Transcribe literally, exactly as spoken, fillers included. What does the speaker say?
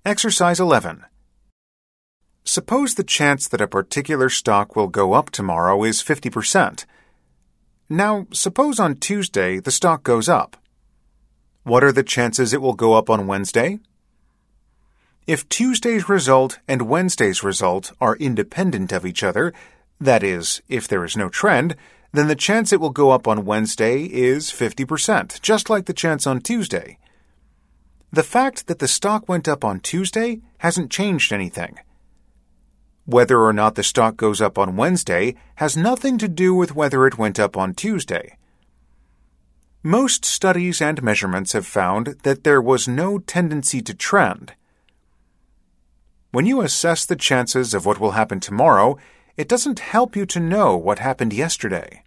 Exercise eleven. Suppose the chance that a particular stock will go up tomorrow is fifty percent. Now, suppose on Tuesday the stock goes up. What are the chances it will go up on Wednesday? If Tuesday's result and Wednesday's result are independent of each other, that is, if there is no trend, then the chance it will go up on Wednesday is fifty percent, just like the chance on Tuesday. The fact that the stock went up on Tuesday hasn't changed anything. Whether or not the stock goes up on Wednesday has nothing to do with whether it went up on Tuesday. Most studies and measurements have found that there was no tendency to trend. When you assess the chances of what will happen tomorrow, it doesn't help you to know what happened yesterday.